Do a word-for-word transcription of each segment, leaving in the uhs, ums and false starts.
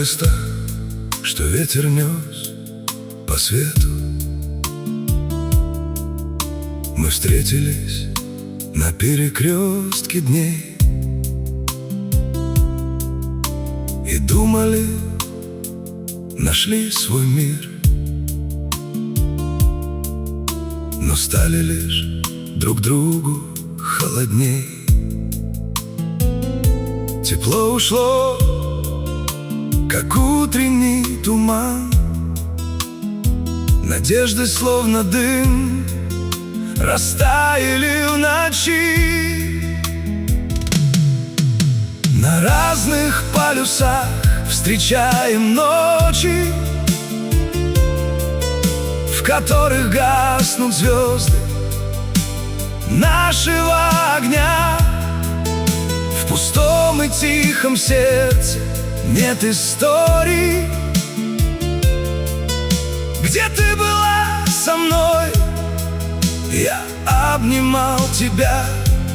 листа, что ветер нес по свету. Мы встретились на перекрестке дней и думали, нашли свой мир, но стали лишь друг другу холодней. Тепло ушло, как утренний туман, надежды словно дым растаяли в ночи. На разных полюсах встречаем ночи, в которых гаснут звезды нашего огня. В пустом и тихом сердце нет историй, где ты была со мной, я обнимал тебя.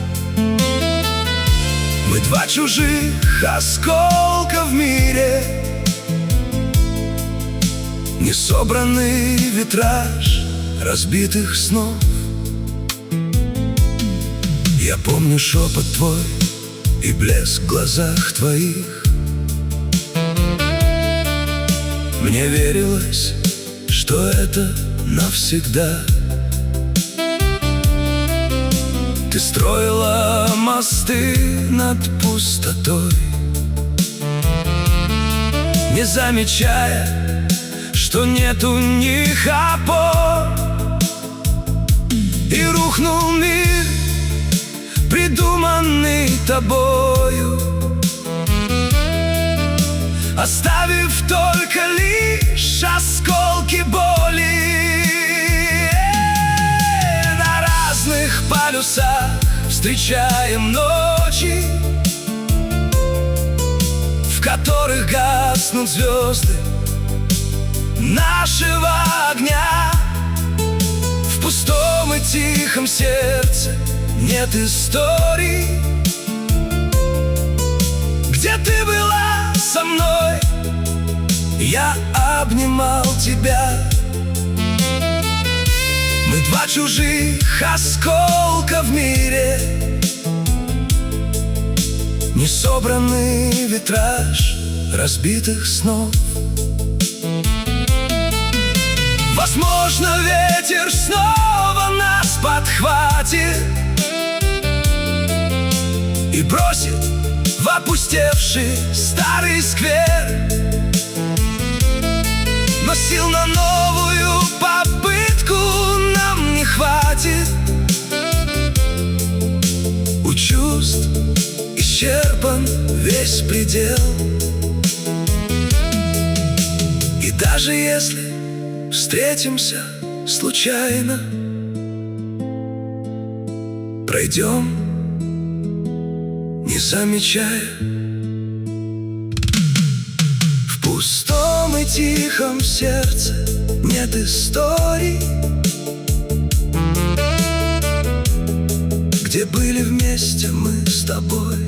Мы два чужих осколка в мире, несобранный витраж разбитых снов. Я помню шепот твой и блеск в глазах твоих. Мне верилось, что это навсегда. Ты строила мосты над пустотой, не замечая, что нету них опор. И рухнул мир, придуманный тобою, оставив только лишь осколки боли. На разных полюсах встречаем ночи, в которых гаснут звезды нашего огня. В пустом и тихом сердце нет историй, где ты была со мной, я обнимал тебя. Мы два чужих осколка в мире, несобранный витраж разбитых снов. Возможно, ветер снова нас подхватит и бросит в опустевший старый сквер. Но сил на новую попытку нам не хватит. У чувств исчерпан весь предел. И даже если встретимся случайно, пройдем, не замечая. В пустом и тихом сердце нет историй, где были вместе мы с тобой.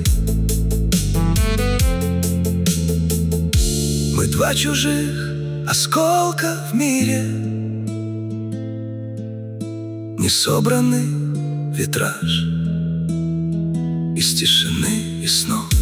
Мы два чужих осколка в мире, несобранный витраж из тишины и снов.